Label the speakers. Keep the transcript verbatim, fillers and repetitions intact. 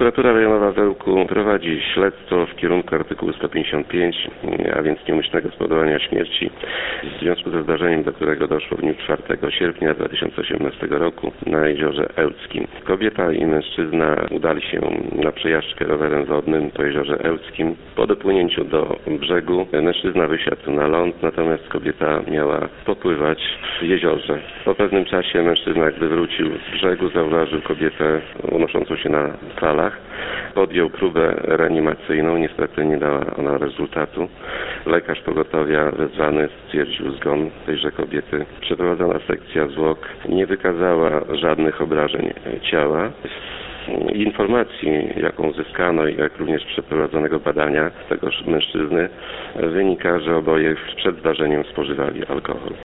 Speaker 1: Prokuratura Rejonowa w Ełku prowadzi śledztwo w kierunku artykułu sto pięćdziesiąt pięć, a więc nieumyślnego spowodowania śmierci w związku ze zdarzeniem, do którego doszło w dniu czwartego sierpnia dwa tysiące osiemnastego roku na jeziorze Ełckim. Kobieta i mężczyzna udali się na przejażdżkę rowerem wodnym po jeziorze Ełckim. Po dopłynięciu do brzegu mężczyzna wysiadł na ląd, natomiast kobieta miała popływać w jeziorze. Po pewnym czasie mężczyzna, gdy wrócił z brzegu, zauważył kobietę unoszącą się na falach. Podjął próbę reanimacyjną, niestety nie dała ona rezultatu. Lekarz pogotowia wezwany stwierdził zgon tejże kobiety. Przeprowadzona sekcja zwłok nie wykazała żadnych obrażeń ciała. Z informacji, jaką uzyskano, jak również przeprowadzonego badania tegoż mężczyzny, wynika, że oboje przed zdarzeniem spożywali alkohol.